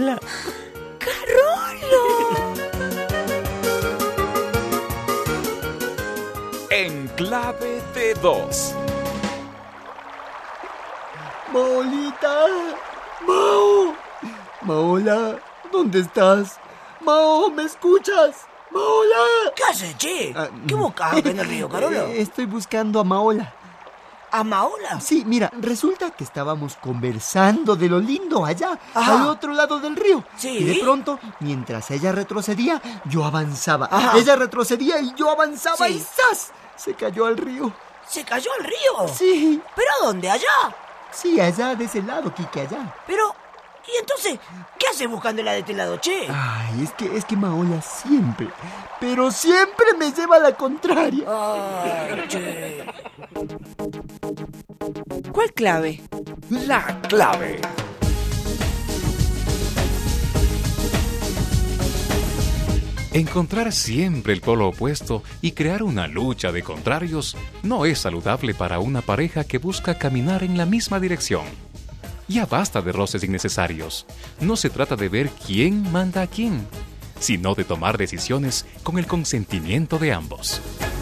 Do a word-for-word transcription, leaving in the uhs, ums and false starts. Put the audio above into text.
Carola. ¡Carolo! En clave de dos. Maolita, Mao, Maola, ¿dónde estás? Mao, ¿me escuchas? Maola. ¿Qué haces, che? Ah, ¿Qué buscas acá en el río, Carola? Eh, Estoy buscando a Maola. ¿A Maola? Sí, mira, resulta que estábamos conversando de lo lindo allá, Ajá. al otro lado del río. Sí. Y de pronto, mientras ella retrocedía, yo avanzaba. Ajá. Ella retrocedía y yo avanzaba Sí. y ¡zas! Se cayó al río. ¿Se cayó al río? Sí, ¿Pero a dónde? ¿Allá? sí, allá, de ese lado, Quique, allá. Pero, ¿y entonces qué haces buscándola de este lado, che? Ay, es que, es que Maola siempre, pero siempre me lleva a la contraria. Ay, che. ¿Cuál clave? La clave. Encontrar siempre el polo opuesto y crear una lucha de contrarios no es saludable para una pareja que busca caminar en la misma dirección. Ya basta de roces innecesarios. No se trata de ver quién manda a quién, sino de tomar decisiones con el consentimiento de ambos.